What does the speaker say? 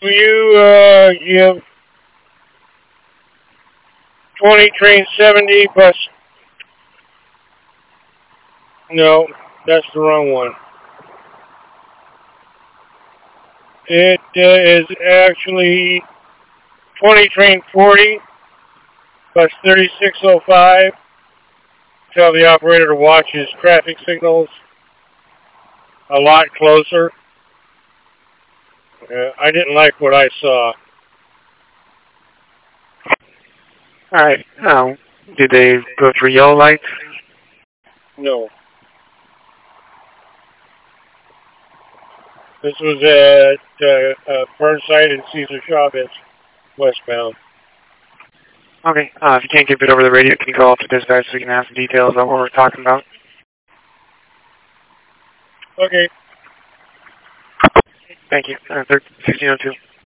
You have 20 train 70 bus. No, that's the wrong one. It is actually 20 train 40 bus 3605. Tell the operator to watch his traffic signals a lot closer. I didn't like what I saw. Alright, did they go through yellow lights? No. This was at Burnside and Cesar Chavez, westbound. Okay, if you can't get it over the radio, can you call up to dispatch so we can ask some details about what we're talking about? Okay. Thank you. 1602.